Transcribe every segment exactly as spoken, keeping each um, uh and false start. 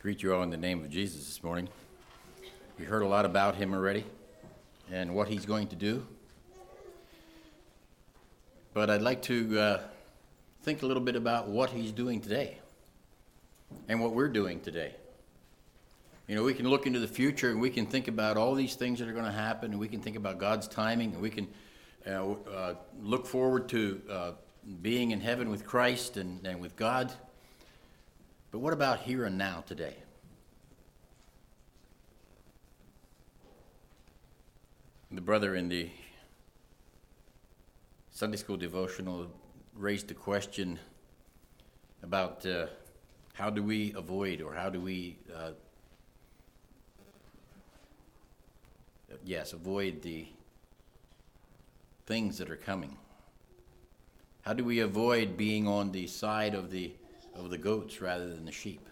Greet you all in the name of Jesus this morning. You heard a lot about him already and what he's going to do. But I'd like to uh, think a little bit about what he's doing today and what we're doing today. You know, we can look into the future and we can think about all these things that are going to happen, and we can think about God's timing, and we can uh, uh, look forward to uh, being in heaven with Christ and, and with God. But what about here and now today? The brother in the Sunday school devotional raised the question about uh, how do we avoid or how do we, uh, yes, avoid the things that are coming. How do we avoid being on the side of the of the goats rather than the sheep?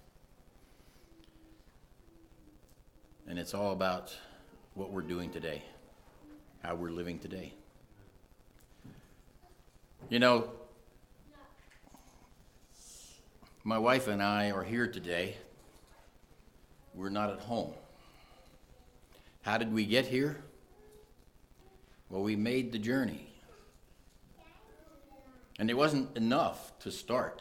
And it's all about what we're doing today, how we're living today. You know, my wife and I are here today. We're not at home. How did we get here? Well, we made the journey. And it wasn't enough to start.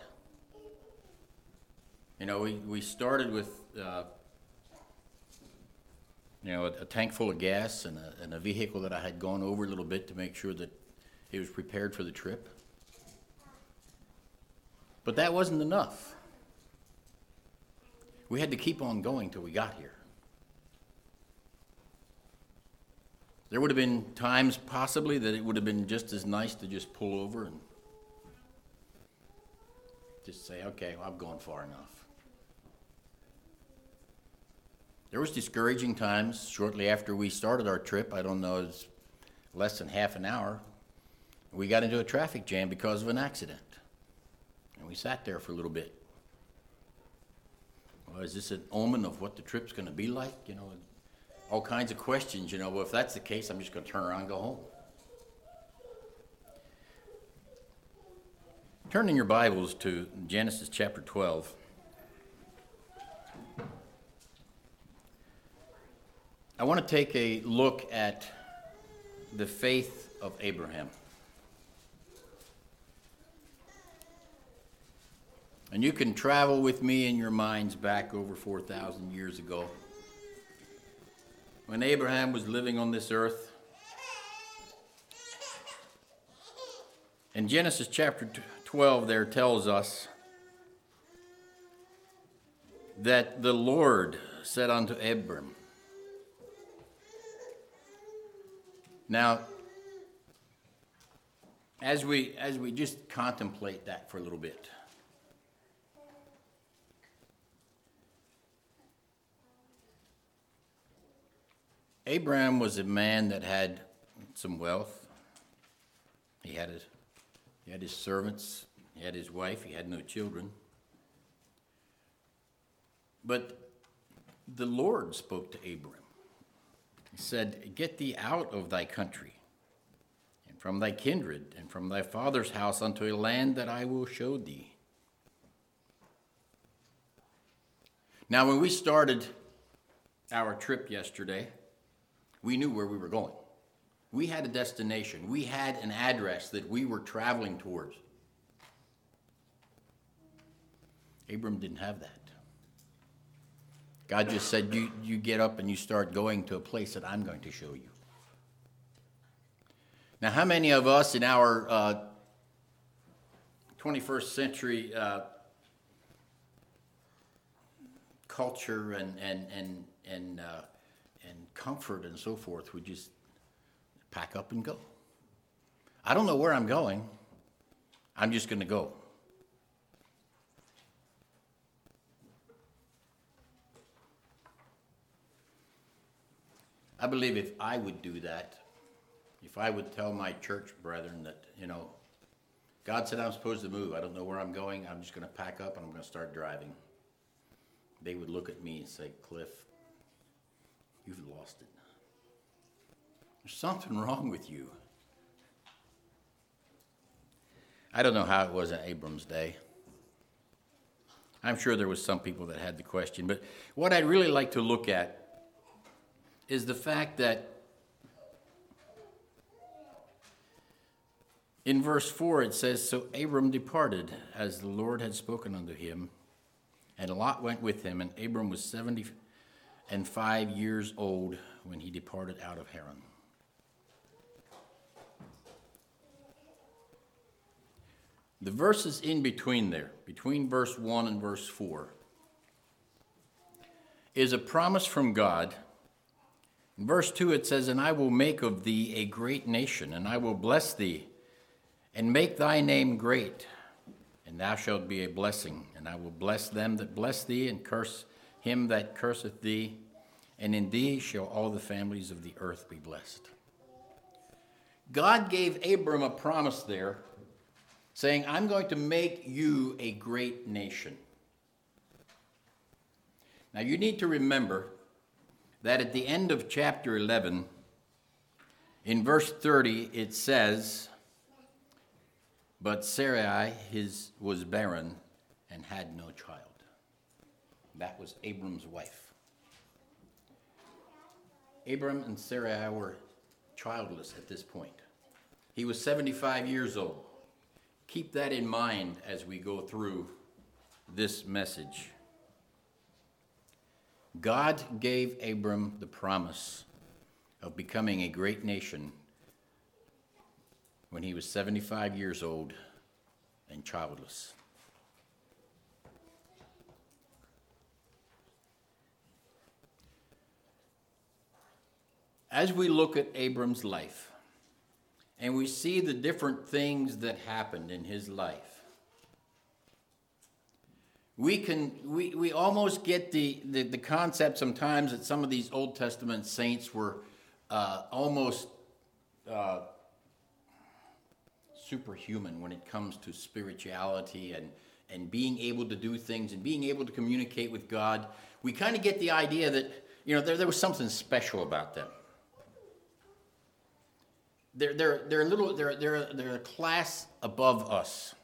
You know, we, we started with, uh, you know, a, a tank full of gas and a, and a vehicle that I had gone over a little bit to make sure that it was prepared for the trip. But that wasn't enough. We had to keep on going till we got here. There would have been times possibly that it would have been just as nice to just pull over and just say, okay, well, I've gone far enough. There was discouraging times shortly after we started our trip. I don't know, it was less than half an hour. We got into a traffic jam because of an accident. And we sat there for a little bit. Well, is this an omen of what the trip's going to be like? You know, all kinds of questions. You know, well, if that's the case, I'm just going to turn around and go home. Turn in your Bibles to Genesis chapter twelve. I want to take a look at the faith of Abraham. And you can travel with me in your minds back over four thousand years ago, when Abraham was living on this earth. In Genesis chapter twelve there tells us that the Lord said unto Abram. Now, as we as we just contemplate that for a little bit, Abraham was a man that had some wealth. He had his, he had his servants. He had his wife. He had no children. But the Lord spoke to Abram. He said, get thee out of thy country, and from thy kindred, and from thy father's house unto a land that I will show thee. Now, when we started our trip yesterday, we knew where we were going. We had a destination. We had an address that we were traveling towards. Abram didn't have that. God just said, you, you get up and you start going to a place that I'm going to show you. Now, how many of us in our uh, twenty-first century uh, culture and and and and uh, and comfort and so forth would just pack up and go? I don't know where I'm going. I'm just going to go. I believe if I would do that, if I would tell my church brethren that, you know, God said I'm supposed to move. I don't know where I'm going. I'm just going to pack up and I'm going to start driving. They would look at me and say, Cliff, you've lost it. There's something wrong with you. I don't know how it was in Abram's day. I'm sure there was some people that had the question, but what I'd really like to look at is the fact that in verse four it says, "So Abram departed as the Lord had spoken unto him, and Lot went with him, and Abram was seventy and five years old when he departed out of Haran." The verses in between there, between verse one and verse four, is a promise from God. In verse two it says, "And I will make of thee a great nation, and I will bless thee, and make thy name great, and thou shalt be a blessing. And I will bless them that bless thee, and curse him that curseth thee, and in thee shall all the families of the earth be blessed." God gave Abram a promise there, saying, "I'm going to make you a great nation." Now you need to remember that at the end of chapter eleven, in verse thirty, it says, "But Sarai his was barren and had no child." That was Abram's wife. Abram and Sarai were childless at this point. He was seventy-five years old. Keep that in mind as we go through this message. God gave Abram the promise of becoming a great nation when he was seventy-five years old and childless. As we look at Abram's life, and we see the different things that happened in his life, we can we, we almost get the, the, the concept sometimes that some of these Old Testament saints were uh, almost uh, superhuman when it comes to spirituality and, and being able to do things and being able to communicate with God. We kind of get the idea that, you know, there, there was something special about them. They're, they're, they're a little, they're, they're, they're a class above us.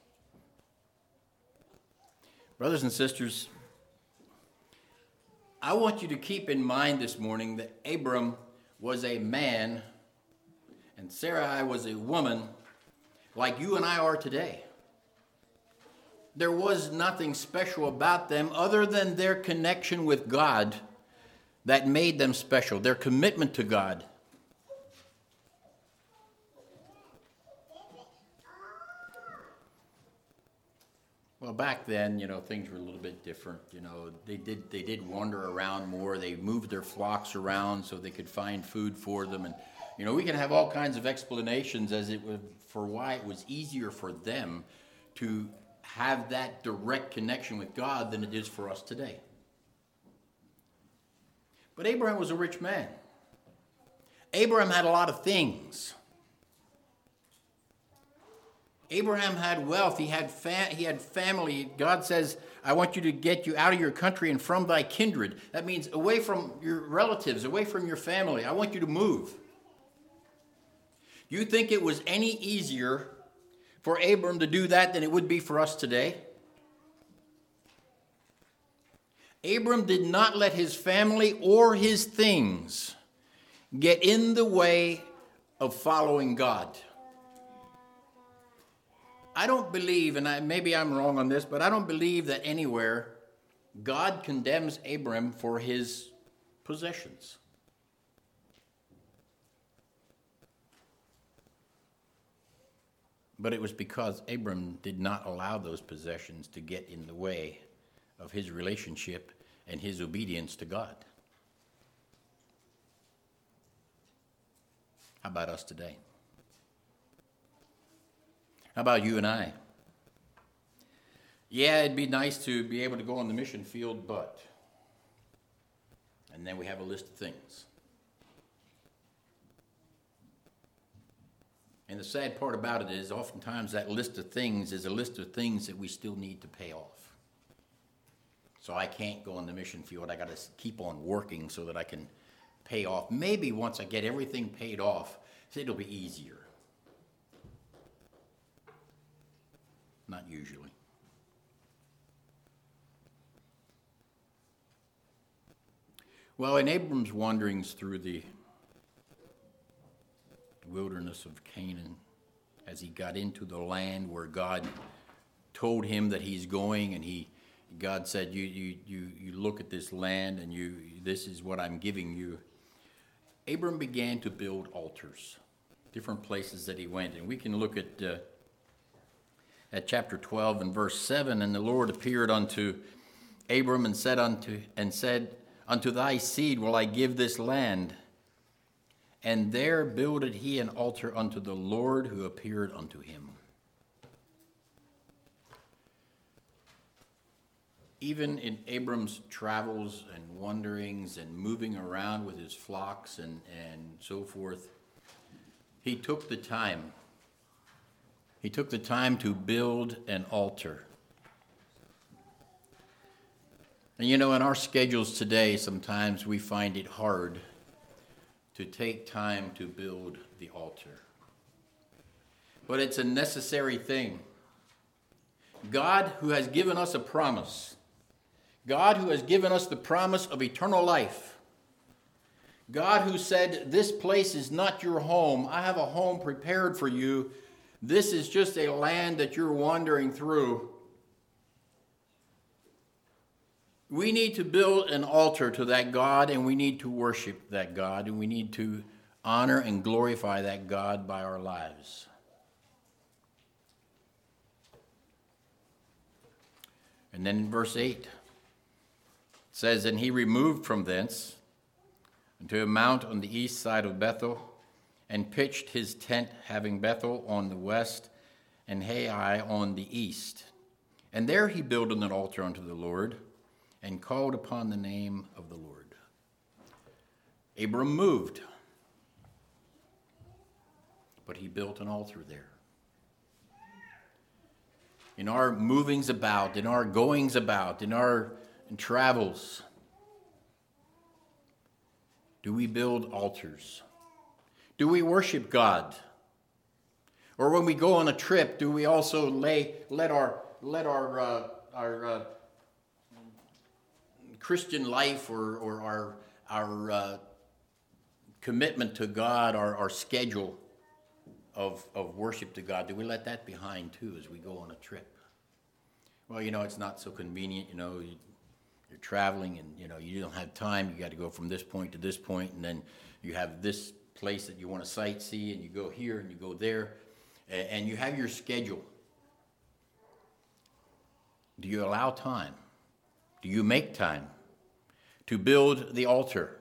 Brothers and sisters, I want you to keep in mind this morning that Abram was a man and Sarai was a woman like you and I are today. There was nothing special about them other than their connection with God that made them special, their commitment to God. Well, back then, you know, things were a little bit different. You know, they did they did wander around more. They moved their flocks around so they could find food for them. And, you know, we can have all kinds of explanations as it was for why it was easier for them to have that direct connection with God than it is for us today. But Abraham was a rich man. Abraham had a lot of things. Abraham had wealth. He had fa- he had family. God says, "I want you to get you out of your country and from thy kindred." That means away from your relatives, away from your family. I want you to move. You think it was any easier for Abram to do that than it would be for us today? Abram did not let his family or his things get in the way of following God. I don't believe, and I, maybe I'm wrong on this, but I don't believe that anywhere God condemns Abram for his possessions. But it was because Abram did not allow those possessions to get in the way of his relationship and his obedience to God. How about us today? How about you and I? Yeah, it'd be nice to be able to go on the mission field, but... And then we have a list of things. And the sad part about it is oftentimes that list of things is a list of things that we still need to pay off. So I can't go on the mission field. I got to keep on working so that I can pay off. Maybe once I get everything paid off, it'll be easier. Not usually. Well, in Abram's wanderings through the wilderness of Canaan, as he got into the land where God told him that he's going, and he God said, you you you you look at this land, and you this is what I'm giving you. Abram began to build altars, different places that he went, and we can look at uh, at chapter twelve and verse seven. And the Lord appeared unto Abram and said unto and said, Unto thy seed will I give this land. And there builded he an altar unto the Lord who appeared unto him. Even in Abram's travels and wanderings and moving around with his flocks and, and so forth, he took the time. He took the time to build an altar. And you know, in our schedules today, sometimes we find it hard to take time to build the altar. But it's a necessary thing. God, who has given us a promise, God who has given us the promise of eternal life, God who said, this place is not your home, I have a home prepared for you, this is just a land that you're wandering through. We need to build an altar to that God, and we need to worship that God, and we need to honor and glorify that God by our lives. And then in verse eight, it says, And he removed from thence unto a mount on the east side of Bethel, and pitched his tent, having Bethel on the west, and Hai on the east. And there he builded an altar unto the Lord, and called upon the name of the Lord. Abram moved, but he built an altar there. In our movings about, in our goings about, in our travels, do we build altars? Do we worship God? Or when we go on a trip, do we also lay let our let our uh, our uh, Christian life or, or our, our uh, commitment to God, our, our schedule of, of worship to God, do we let that behind too as we go on a trip? Well, you know, it's not so convenient, you know, you, you're traveling and, you know, you don't have time, you got to go from this point to this point, and then you have this place that you want to sightsee, and you go here and you go there, and, and you have your schedule. Do you allow time? Do you make time to build the altar?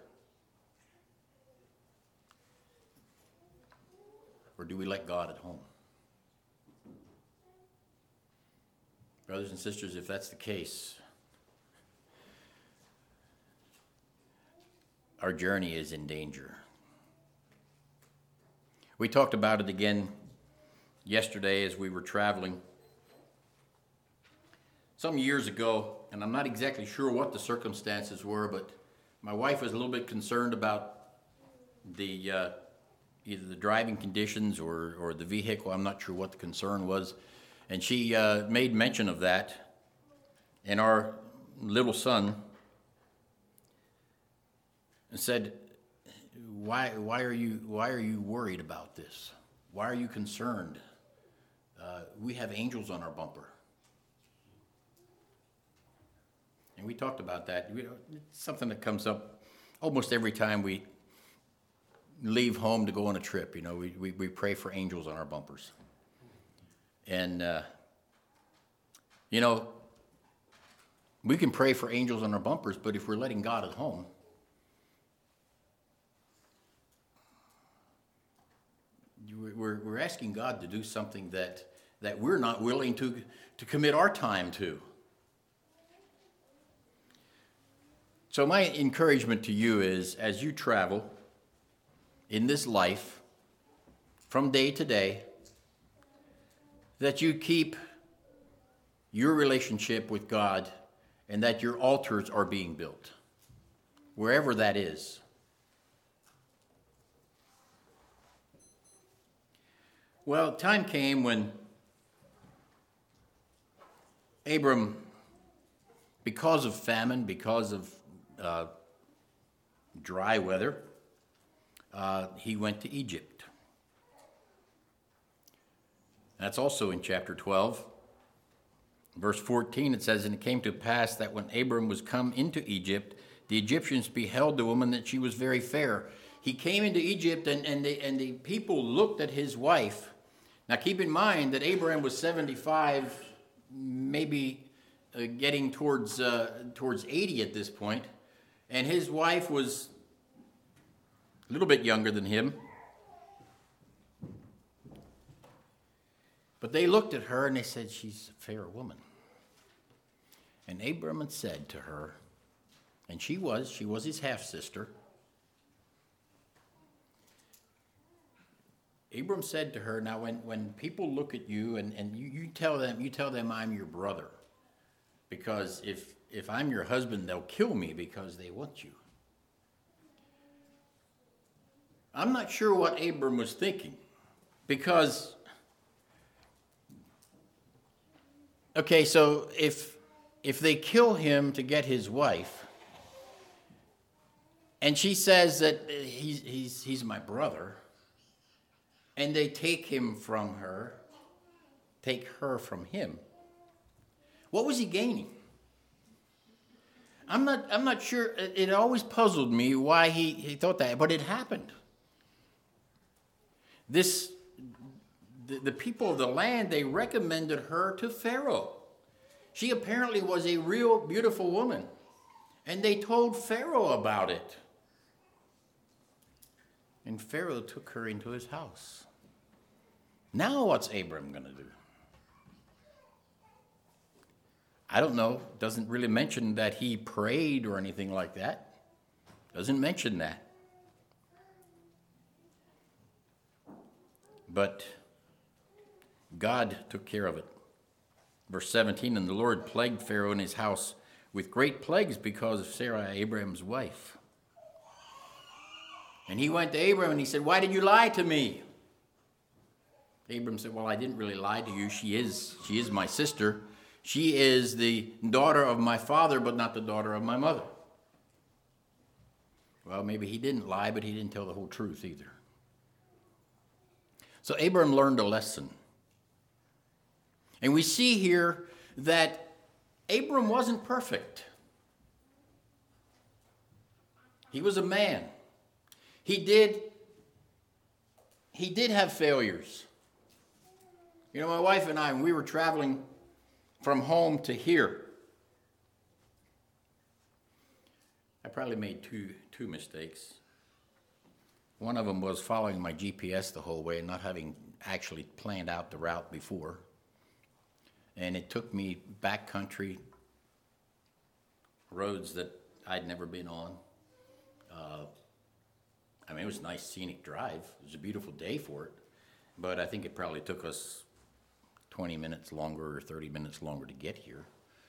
Or do we let God at home? Brothers and sisters, if that's the case, our journey is in danger. We talked about it again yesterday as we were traveling. Some years ago, and I'm not exactly sure what the circumstances were, but my wife was a little bit concerned about the uh, either the driving conditions or, or the vehicle. I'm not sure what the concern was. And she uh, made mention of that. And our little son said, why, why, are you, why are you worried about this? Why are you concerned? Uh, we have angels on our bumper. And we talked about that. It's something that comes up almost every time we leave home to go on a trip. You know, we, we, we pray for angels on our bumpers. And, uh, you know, we can pray for angels on our bumpers, but if we're letting God at home, we're, we're asking God to do something that, that we're not willing to, to commit our time to. So my encouragement to you is, as you travel in this life from day to day, that you keep your relationship with God and that your altars are being built, wherever that is. Well, time came when Abram, because of famine, because of uh, dry weather, uh, he went to Egypt. That's also in chapter twelve. Verse fourteen, it says, "And it came to pass that when Abram was come into Egypt, the Egyptians beheld the woman that she was very fair." He came into Egypt, and, and, the, and the people looked at his wife. Now keep in mind that Abraham was seventy-five, maybe uh, getting towards, uh, towards eighty at this point, and his wife was a little bit younger than him. But they looked at her and they said, "She's a fair woman." And Abram had said to her, and she was, she was his half-sister. Abram said to her, "Now when, when people look at you and, and you, you tell them, you tell them I'm your brother. Because if, if I'm your husband, they'll kill me because they want you." I'm not sure what Abram was thinking. Because, okay, so if if they kill him to get his wife, and she says that he's he's he's my brother, and they take him from her, take her from him, what was he gaining? I'm not I'm not sure. It always puzzled me why he, he thought that, but it happened. This the, the people of the land, they recommended her to Pharaoh. She apparently was a real beautiful woman, and they told Pharaoh about it. And Pharaoh took her into his house. Now what's Abram going to do? I don't know. Doesn't really mention that he prayed or anything like that. Doesn't mention that. But God took care of it. Verse seventeen, "And the Lord plagued Pharaoh and his house with great plagues because of Sarah, Abraham's wife. And he went to Abram and he said, 'Why did you lie to me?' Abram said, 'Well, I didn't really lie to you. She is, she is my sister. She is the daughter of my father, but not the daughter of my mother.' Well, maybe he didn't lie, but he didn't tell the whole truth either. So Abram learned a lesson. And we see here that Abram wasn't perfect. He was a man. He did, he did have failures. You know, my wife and I, when we were traveling from home to here, I probably made two, two mistakes. One of them was following my G P S the whole way and not having actually planned out the route before. And it took me backcountry roads that I'd never been on. Uh, I mean, it was a nice scenic drive. It was a beautiful day for it. But I think it probably took us twenty minutes longer or thirty minutes longer to get here.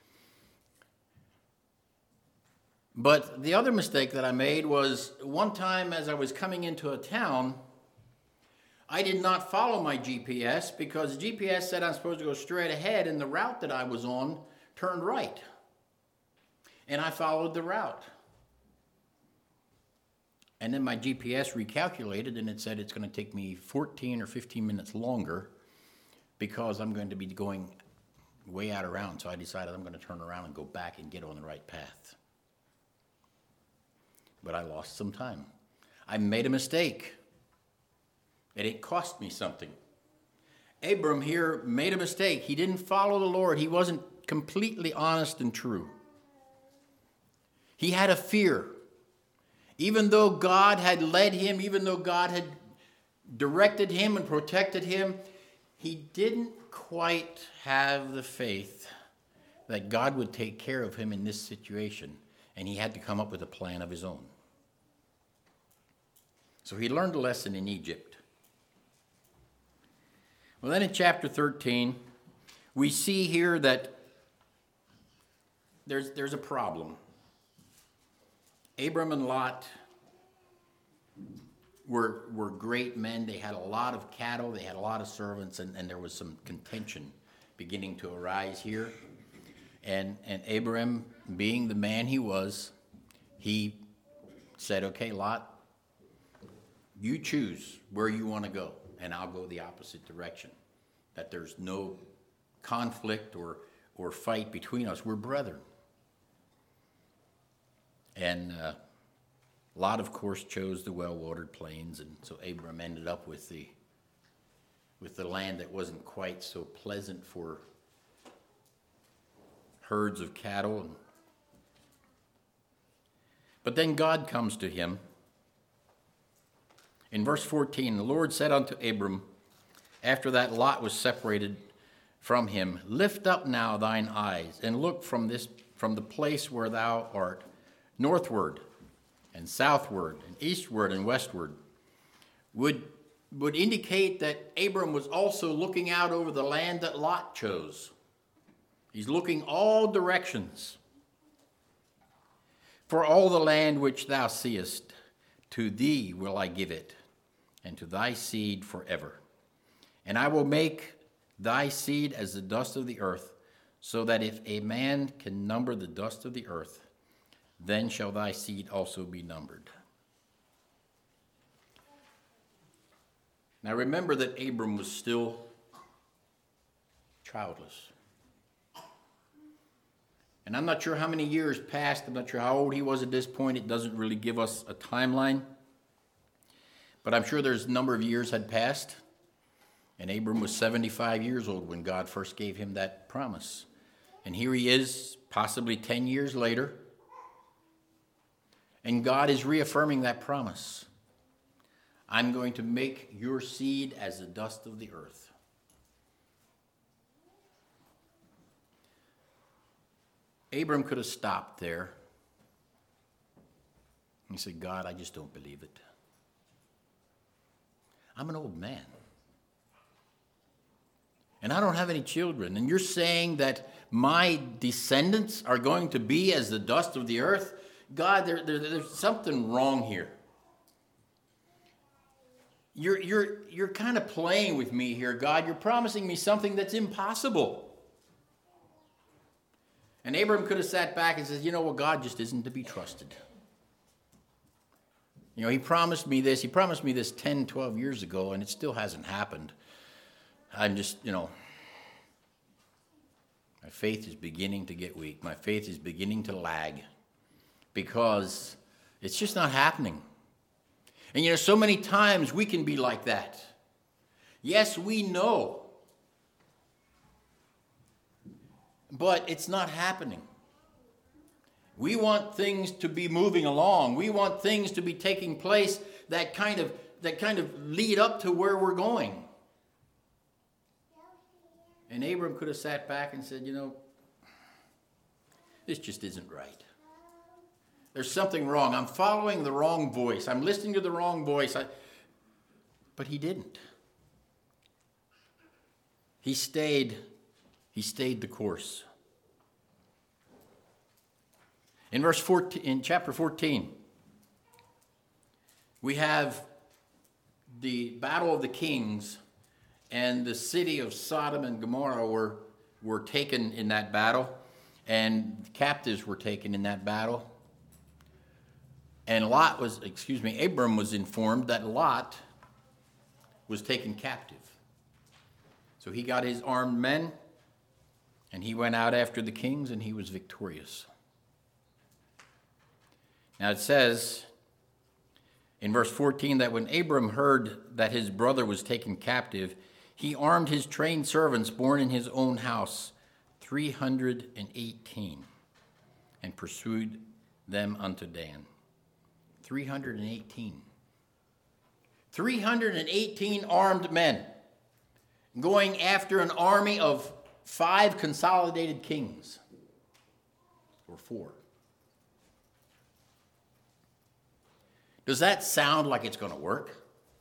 But the other mistake that I made was one time as I was coming into a town, I did not follow my G P S because the G P S said I'm supposed to go straight ahead, and the route that I was on turned right. And I followed the route. And then my G P S recalculated, and it said it's going to take me fourteen or fifteen minutes longer because I'm going to be going way out around. So I decided I'm going to turn around and go back and get on the right path. But I lost some time. I made a mistake. And it cost me something. Abram here made a mistake. He didn't follow the Lord. He wasn't completely honest and true. He had a fear. Even though God had led him, even though God had directed him and protected him, he didn't quite have the faith that God would take care of him in this situation. And he had to come up with a plan of his own. So he learned a lesson in Egypt. Well, then in chapter thirteen, we see here that there's, there's a problem. Abram and Lot were, were great men. They had a lot of cattle. They had a lot of servants, and, and there was some contention beginning to arise here. And, and Abram, being the man he was, he said, okay, Lot, you choose where you want to go, and I'll go the opposite direction. That there's no conflict or, or fight between us. We're brethren. And uh, Lot, of course, chose the well-watered plains, and so Abram ended up with the with the land that wasn't quite so pleasant for herds of cattle. But then God comes to him. In verse fourteen, the Lord said unto Abram, after that Lot was separated from him, lift up now thine eyes, and look from this from the place where thou art, northward and southward and eastward and westward. Would would indicate that Abram was also looking out over the land that Lot chose. He's looking all directions. For all the land which thou seest, to thee will I give it, and to thy seed forever. And I will make thy seed as the dust of the earth, so that if a man can number the dust of the earth, then shall thy seed also be numbered. Now remember that Abram was still childless. And I'm not sure how many years passed. I'm not sure how old he was at this point. It doesn't really give us a timeline. But I'm sure there's a number of years had passed. And Abram was seventy-five years old when God first gave him that promise. And here he is, possibly ten years later. And God is reaffirming that promise. I'm going to make your seed as the dust of the earth. Abram could have stopped there. He said, God, I just don't believe it. I'm an old man. And I don't have any children. And you're saying that my descendants are going to be as the dust of the earth? God, there, there, there's something wrong here. You're, you're, you're kind of playing with me here, God. You're promising me something that's impossible. And Abram could have sat back and said, you know what, God just isn't to be trusted. You know, he promised me this. He promised me this ten, twelve years ago, and it still hasn't happened. I'm just, you know, my faith is beginning to get weak. My faith is beginning to lag because it's just not happening. And, you know, so many times we can be like that. Yes, we know. But it's not happening. We want things to be moving along. We want things to be taking place that kind of that kind of lead up to where we're going. And Abram could have sat back and said, you know, this just isn't right. There's something wrong. I'm following the wrong voice. I'm listening to the wrong voice. I... But he didn't. He stayed, he stayed the course. In verse fourteen, in chapter fourteen, we have the battle of the kings, and the city of Sodom and Gomorrah were, were taken in that battle, and captives were taken in that battle. And Lot was, excuse me, Abram was informed that Lot was taken captive. So he got his armed men, and he went out after the kings, and he was victorious. Now it says in verse fourteen that when Abram heard that his brother was taken captive, he armed his trained servants born in his own house, three hundred eighteen, and pursued them unto Dan. three hundred eighteen. three hundred eighteen armed men going after an army of five consolidated kings. Or four. Does that sound like it's going to work?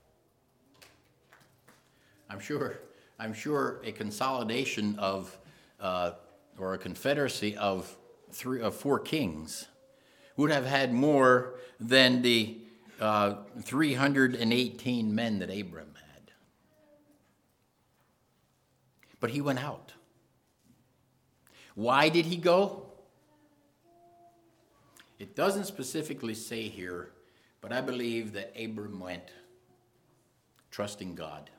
I'm sure, I'm sure a consolidation of, uh, or a confederacy of three of four kings would have had more than the uh, three hundred eighteen men that Abram had. But he went out. Why did he go? It doesn't specifically say here But I believe that Abram went trusting God.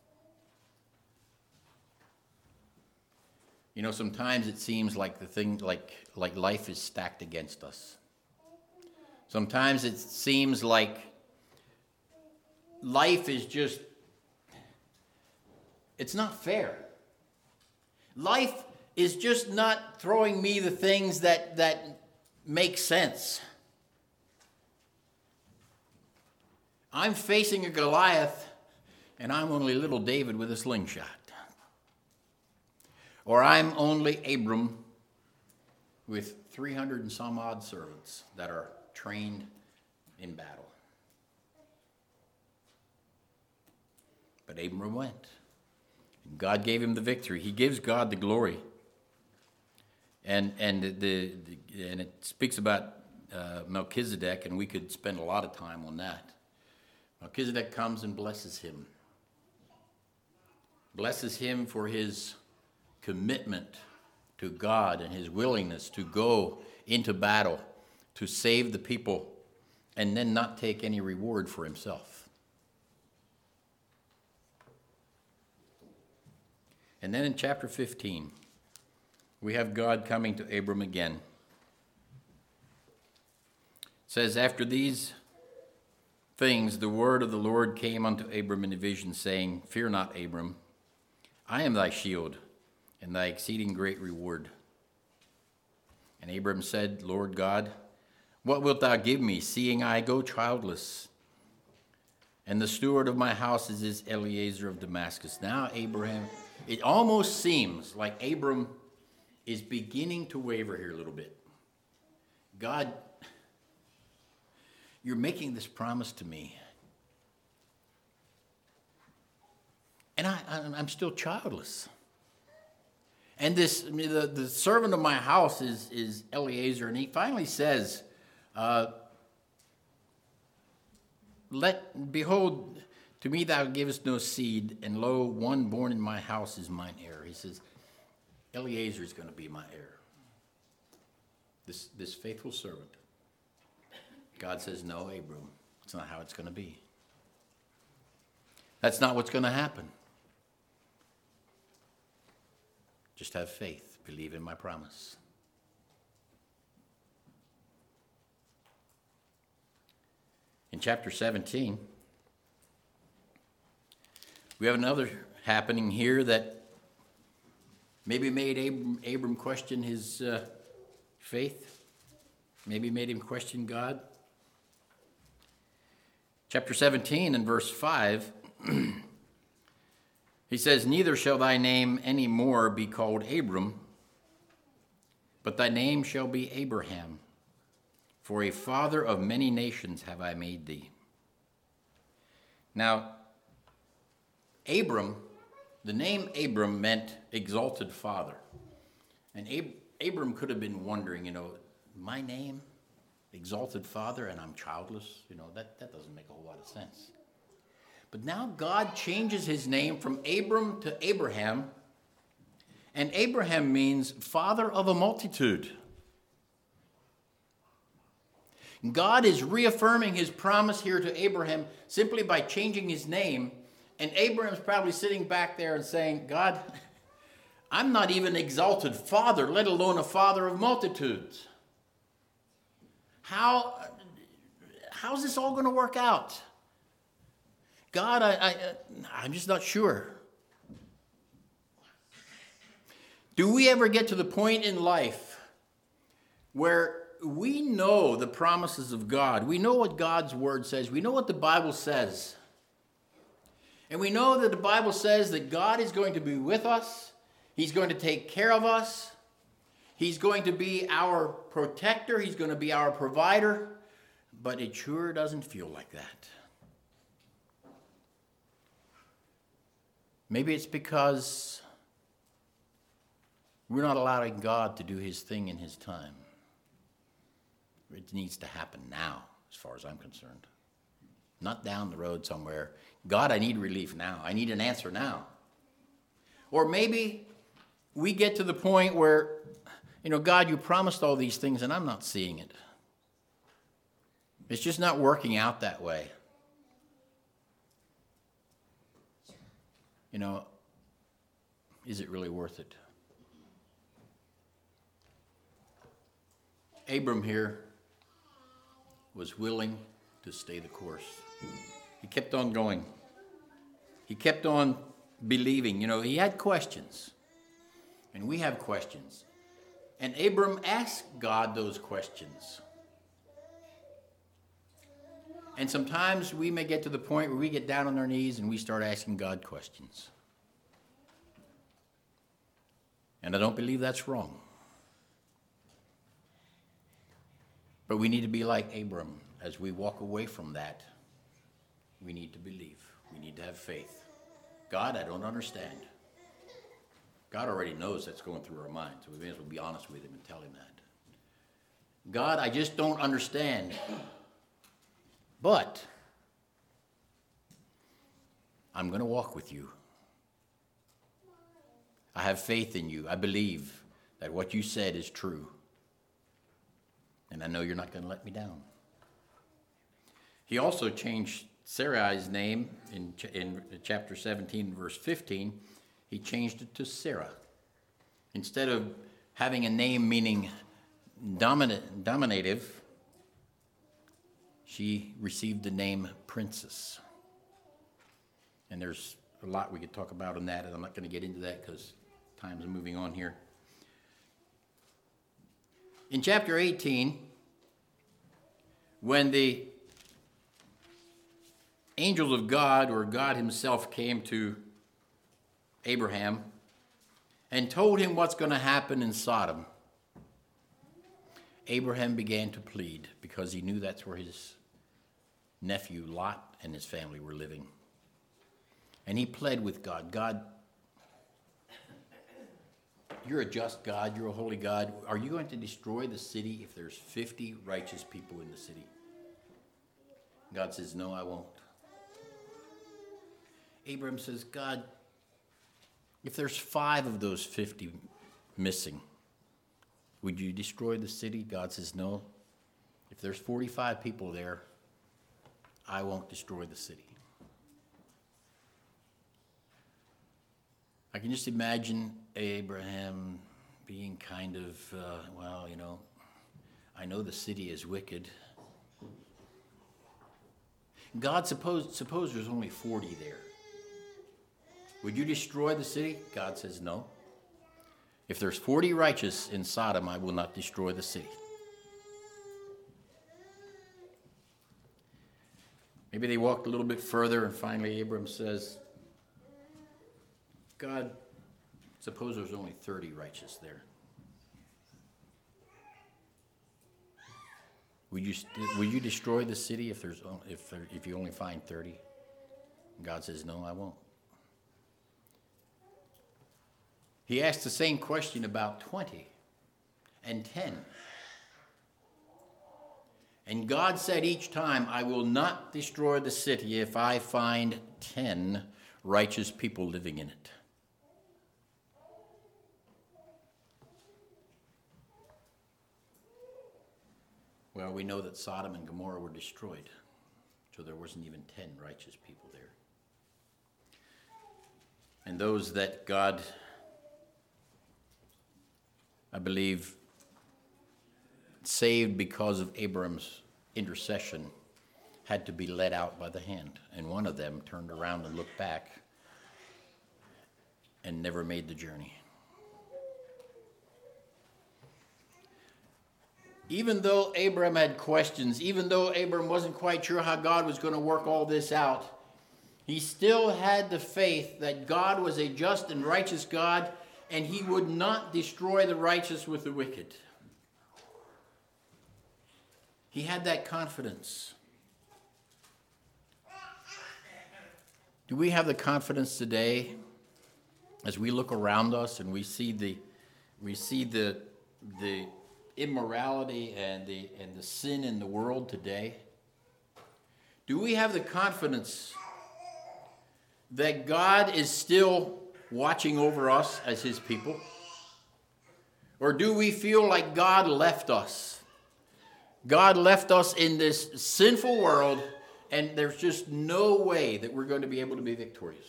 You know, sometimes it seems like the thing, like, like life is stacked against us. Sometimes it seems like life is just, it's not fair. Life is just not throwing me the things that, that make sense. I'm facing a Goliath, and I'm only little David with a slingshot. Or I'm only Abram with three hundred and some odd servants that are trained in battle. But Abram went. And God gave him the victory. He gives God the glory. And and the, the and it speaks about uh, Melchizedek, and we could spend a lot of time on that. Melchizedek comes and blesses him. Blesses him for his commitment to God and his willingness to go into battle to save the people and then not take any reward for himself. And then in chapter fifteen, we have God coming to Abram again. It says, after these things, the word of the Lord came unto Abram in a vision, saying, fear not, Abram, I am thy shield and thy exceeding great reward. And Abram said, Lord God, what wilt thou give me, seeing I go childless? And the steward of my house is this Eliezer of Damascus. Now Abraham, it almost seems like Abram is beginning to waver here a little bit. God, you're making this promise to me. And I, I'm still childless. And this, I mean, the, the servant of my house is, is Eliezer, and he finally says, uh, Let, behold, to me thou givest no seed, and lo, one born in my house is mine heir. He says, Eliezer is going to be my heir. This, this faithful servant. God says, no, Abram, it's not how it's going to be. That's not what's going to happen. Just have faith. Believe in my promise. In chapter seventeen, we have another happening here that maybe made Abram, Abram question his uh, faith. Maybe made him question God. Chapter seventeen and verse five, he says, neither shall thy name any more be called Abram, but thy name shall be Abraham. For a father of many nations have I made thee. Now, Abram, the name Abram meant exalted father. And Ab- Abram could have been wondering, you know, my name, exalted father, and I'm childless? You know, that, that doesn't make a whole lot of sense. But now God changes his name from Abram to Abraham. And Abraham means father of a multitude. God is reaffirming his promise here to Abraham simply by changing his name. And Abraham's probably sitting back there and saying, God, I'm not even exalted father, let alone a father of multitudes. How, how's this all going to work out? God, I, I, I'm just not sure. Do we ever get to the point in life where we know the promises of God? We know what God's word says. We know what the Bible says. And we know that the Bible says that God is going to be with us. He's going to take care of us. He's going to be our protector. He's going to be our provider. But it sure doesn't feel like that. Maybe it's because we're not allowing God to do his thing in his time. It needs to happen now, as far as I'm concerned. Not down the road somewhere. God, I need relief now. I need an answer now. Or maybe we get to the point where, you know, God, you promised all these things and I'm not seeing it. It's just not working out that way. You know, is it really worth it? Abram here was willing to stay the course. He kept on going. He kept on believing. You know, he had questions. And we have questions. And Abram asked God those questions. And sometimes we may get to the point where we get down on our knees and we start asking God questions. And I don't believe that's wrong. But we need to be like Abram. As we walk away from that, we need to believe. We need to have faith. God, I don't understand. God already knows that's going through our minds. So we may as well be honest with him and tell him that. God, I just don't understand. But I'm going to walk with you. I have faith in you. I believe that what you said is true. And I know you're not going to let me down. He also changed Sarai's name in, in chapter seventeen, verse fifteen. He changed it to Sarah. Instead of having a name meaning dominant, dominative, she received the name princess. And there's a lot we could talk about on that, and I'm not going to get into that because time's moving on here. In chapter eighteen, when the angels of God, or God himself, came to Abraham and told him what's going to happen in Sodom, Abraham began to plead because he knew that's where his nephew Lot and his family were living. And he pled with God, God, you're a just God, you're a holy God. Are you going to destroy the city if there's fifty righteous people in the city? God says, no, I won't. Abraham says, God, if there's five of those fifty missing, would you destroy the city? God says, no. If there's forty-five people there, I won't destroy the city. I can just imagine Abraham being kind of, uh, well, you know, I know the city is wicked. God, suppose, suppose there's only forty there. Would you destroy the city? God says, no. If there's forty righteous in Sodom, I will not destroy the city. Maybe they walked a little bit further, and finally Abram says, God, suppose there's only thirty righteous there. Would you would you destroy the city if there's if there, if you only find thirty? God says, no, I won't. He asked the same question about twenty and ten. And God said each time, I will not destroy the city if I find ten righteous people living in it. Well, we know that Sodom and Gomorrah were destroyed, so there wasn't even ten righteous people there. And those that God, I believe, saved because of Abram's intercession had to be led out by the hand. And one of them turned around and looked back and never made the journey. Even though Abram had questions, even though Abram wasn't quite sure how God was going to work all this out, he still had the faith that God was a just and righteous God, and he would not destroy the righteous with the wicked. He had that confidence. Do we have the confidence today as we look around us and we see the we see the the immorality and the and the sin in the world today? Do we have the confidence that God is still watching over us as his people? Or do we feel like God left us? God left us in this sinful world, and there's just no way that we're going to be able to be victorious.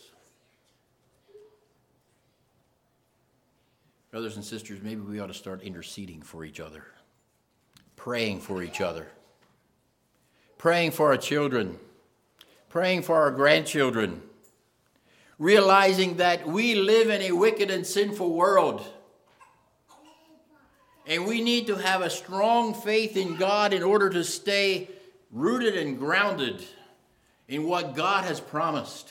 Brothers and sisters, maybe we ought to start interceding for each other, praying for each other, praying for our children, praying for our grandchildren, realizing that we live in a wicked and sinful world. And we need to have a strong faith in God in order to stay rooted and grounded in what God has promised,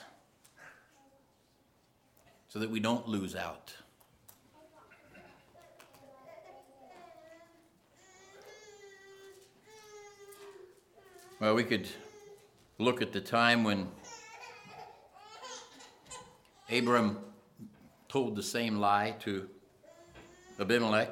so that we don't lose out. Well, we could look at the time when Abram told the same lie to Abimelech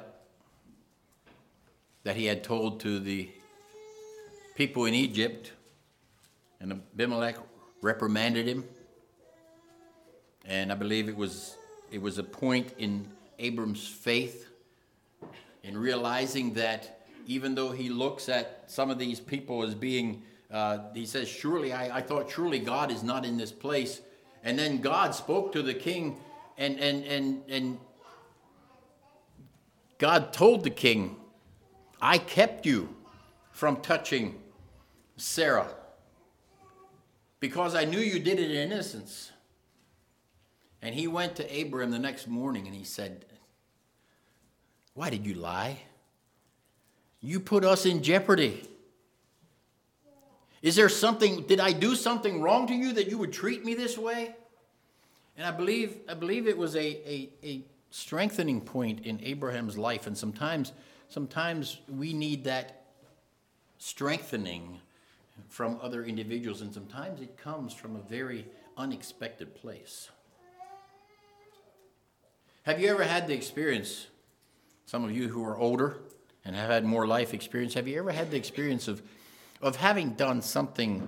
that he had told to the people in Egypt, and Abimelech reprimanded him. And I believe it was it was a point in Abram's faith in realizing that even though he looks at some of these people as being, uh, he says, surely, I, I thought surely God is not in this place. And then God spoke to the king, and and and and God told the king, I kept you from touching Sarah because I knew you did it in innocence. And he went to Abram the next morning and he said, why did you lie? You put us in jeopardy. Is there something, did I do something wrong to you that you would treat me this way? And I believe I believe it was a, a, a strengthening point in Abraham's life. And sometimes, sometimes we need that strengthening from other individuals. And sometimes it comes from a very unexpected place. Have you ever had the experience, some of you who are older and have had more life experience, have you ever had the experience of, of having done something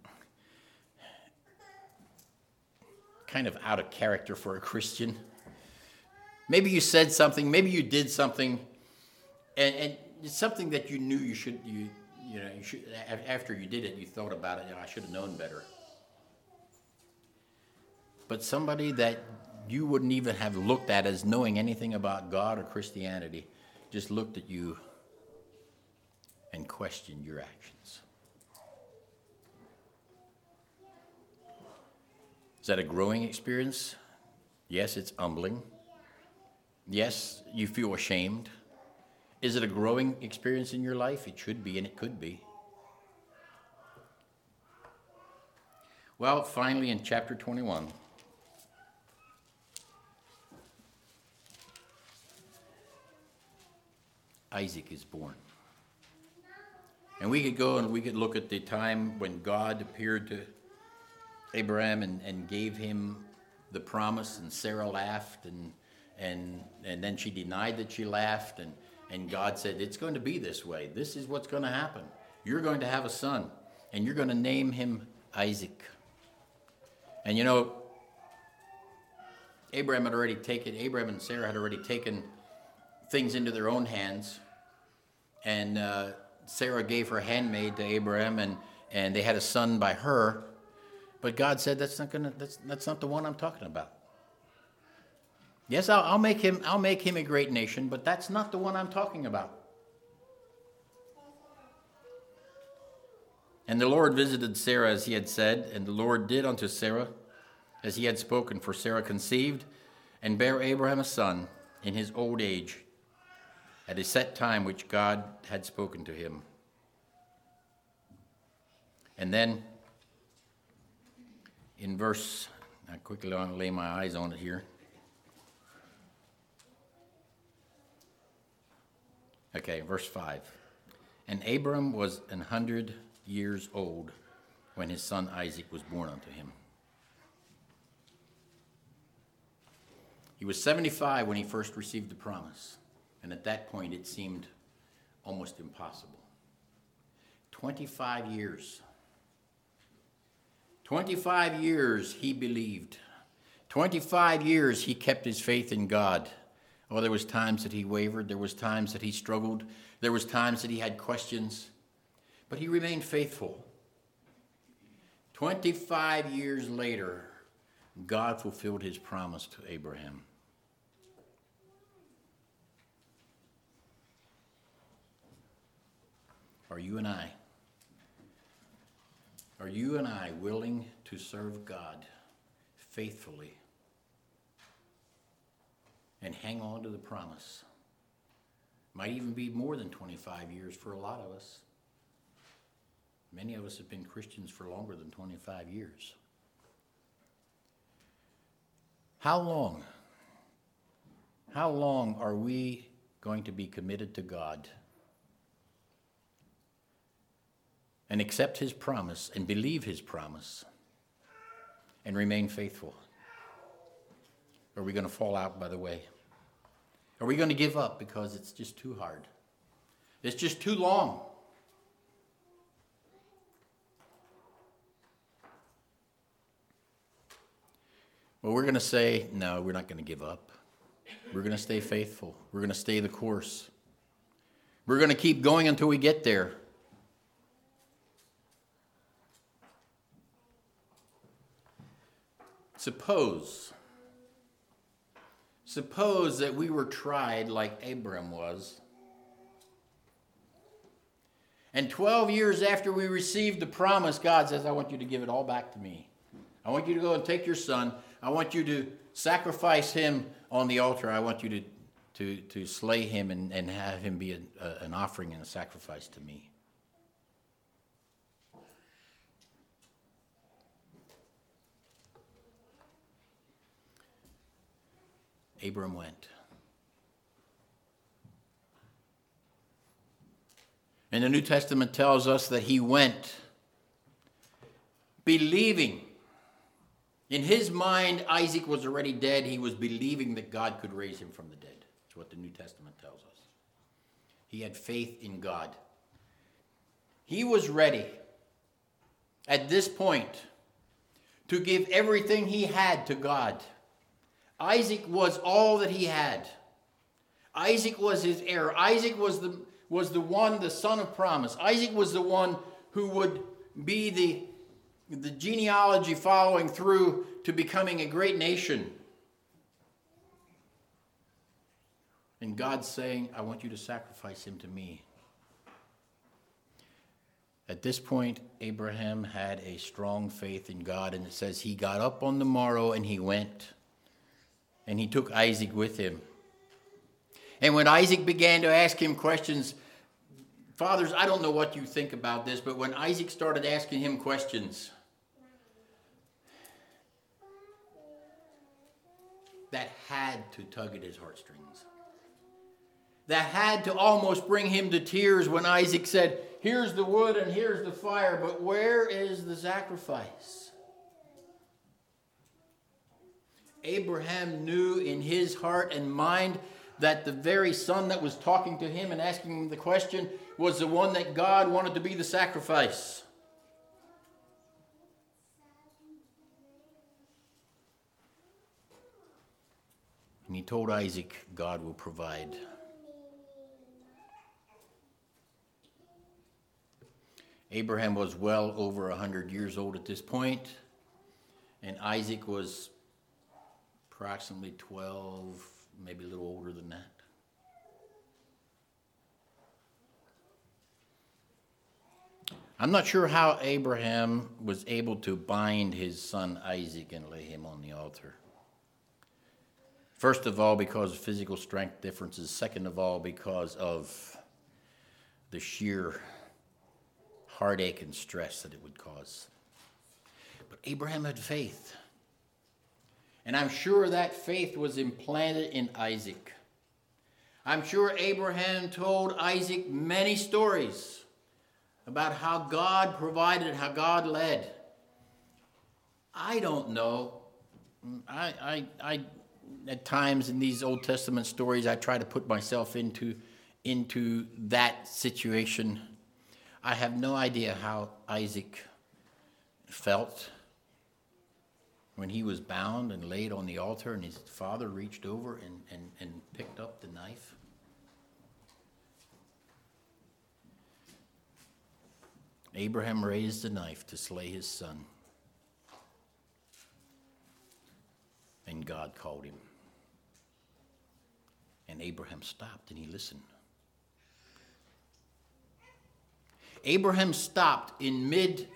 kind of out of character for a Christian? Maybe you said something, maybe you did something, and, and it's something that you knew you should, you, you know, you should, after you did it, you thought about it, you know, I should have known better. But somebody that you wouldn't even have looked at as knowing anything about God or Christianity just looked at you and questioned your actions. Is that a growing experience? Yes, it's humbling. Yes, you feel ashamed. Is it a growing experience in your life? It should be, and it could be. Well, finally, in chapter twenty-one, Isaac is born. And we could go and we could look at the time when God appeared to Abraham and, and gave him the promise, and Sarah laughed, and and and then she denied that she laughed, and, and God said, it's going to be this way. This is what's going to happen. You're going to have a son, and you're going to name him Isaac. And you know, Abraham had already taken, Abraham and Sarah had already taken things into their own hands. And uh, Sarah gave her handmaid to Abraham, and, and they had a son by her. But God said, "That's not gonna. That's that's not the one I'm talking about. Yes, I'll, I'll make him. I'll make him a great nation, but that's not the one I'm talking about." And the Lord visited Sarah as he had said, and the Lord did unto Sarah as he had spoken. For Sarah conceived and bare Abraham a son in his old age, at a set time which God had spoken to him. And then, in verse, I quickly want to lay my eyes on it here. Okay, verse five. And Abram was an hundred years old when his son Isaac was born unto him. He was seventy-five when he first received the promise. And at that point, it seemed almost impossible. twenty-five years. twenty-five years he believed. twenty-five years he kept his faith in God. Oh, there was times that he wavered. There was times that he struggled. There was times that he had questions. But he remained faithful. twenty-five years later, God fulfilled his promise to Abraham. Are you and I, are you and I willing to serve God faithfully and hang on to the promise? Might even be more than twenty-five years for a lot of us. Many of us have been Christians for longer than twenty-five years. How long? How long are we going to be committed to God and accept his promise and believe his promise and remain faithful? Or are we going to fall out by the way? Are we going to give up because it's just too hard? It's just too long. Well, we're going to say, no, we're not going to give up. We're going to stay faithful. We're going to stay the course. We're going to keep going until we get there. Suppose, suppose that we were tried like Abram was, and twelve years after we received the promise, God says, I want you to give it all back to me. I want you to go and take your son. I want you to sacrifice him on the altar. I want you to, to, to slay him and, and have him be a, a, an offering and a sacrifice to me. Abram went. And the New Testament tells us that he went believing. In his mind, Isaac was already dead. He was believing that God could raise him from the dead. That's what the New Testament tells us. He had faith in God. He was ready at this point to give everything he had to God. Isaac was all that he had. Isaac was his heir. Isaac was the, was the one, the son of promise. Isaac was the one who would be the the genealogy following through to becoming a great nation. And God's saying, I want you to sacrifice him to me. At this point, Abraham had a strong faith in God, and it says he got up on the morrow and he went, and he took Isaac with him. And when Isaac began to ask him questions, fathers, I don't know what you think about this, but when Isaac started asking him questions, that had to tug at his heartstrings. That had to almost bring him to tears when Isaac said, here's the wood and here's the fire, but where is the sacrifice? Abraham knew in his heart and mind that the very son that was talking to him and asking him the question was the one that God wanted to be the sacrifice. And he told Isaac, God will provide. Abraham was well over one hundred years old at this point, and Isaac was approximately twelve, maybe a little older than that. I'm not sure how Abraham was able to bind his son Isaac and lay him on the altar. First of all, because of physical strength differences. Second of all, because of the sheer heartache and stress that it would cause. But Abraham had faith. And I'm sure that faith was implanted in Isaac. I'm sure Abraham told Isaac many stories about how God provided, how God led. I don't know. I, I, I, at times in these Old Testament stories, I try to put myself into, into that situation. I have no idea how Isaac felt when he was bound and laid on the altar and his father reached over and, and, and picked up the knife. Abraham raised a knife to slay his son. And God called him. And Abraham stopped and he listened. Abraham stopped in mid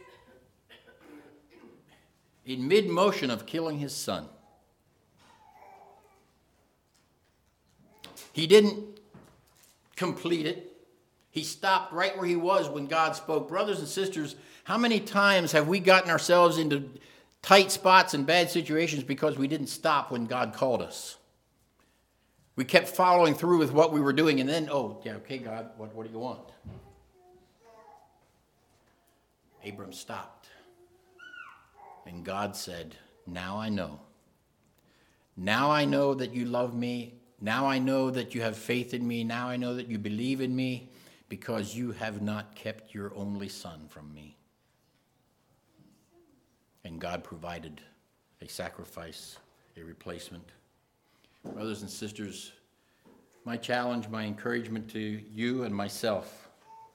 in mid motion of killing his son. He didn't complete it. He stopped right where he was when God spoke. Brothers and sisters, how many times have we gotten ourselves into tight spots and bad situations because we didn't stop when God called us? We kept following through with what we were doing, and then, oh, yeah, okay, God, what, what do you want? Abram stopped. And God said, now I know. Now I know that you love me. Now I know that you have faith in me. Now I know that you believe in me, because you have not kept your only son from me. And God provided a sacrifice, a replacement. Brothers and sisters, my challenge, my encouragement to you and myself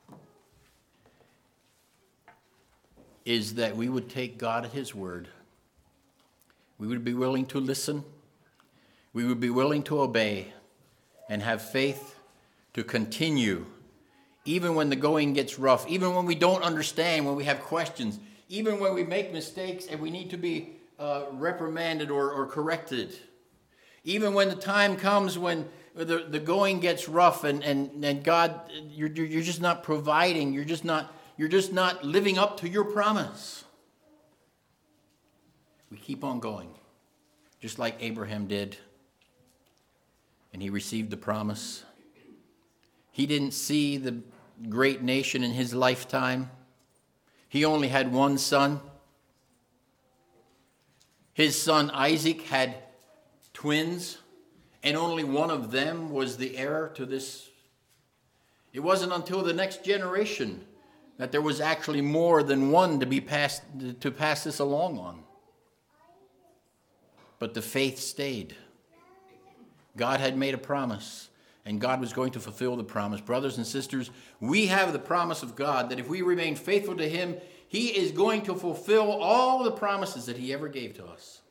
is that we would take God at his word. We would be willing to listen. We would be willing to obey and have faith to continue even when the going gets rough, even when we don't understand, when we have questions, even when we make mistakes and we need to be uh, reprimanded or, or corrected. Even when the time comes when the, the going gets rough and, and, and God, you're, you're just not providing, you're just not, you're just not living up to your promise. We keep on going, just like Abraham did. And he received the promise. He didn't see the great nation in his lifetime. He only had one son. His son Isaac had twins, and only one of them was the heir to this. It wasn't until the next generation that there was actually more than one to be passed to pass this along on. But the faith stayed. God had made a promise, and God was going to fulfill the promise. Brothers and sisters, we have the promise of God that if we remain faithful to him, he is going to fulfill all the promises that he ever gave to us.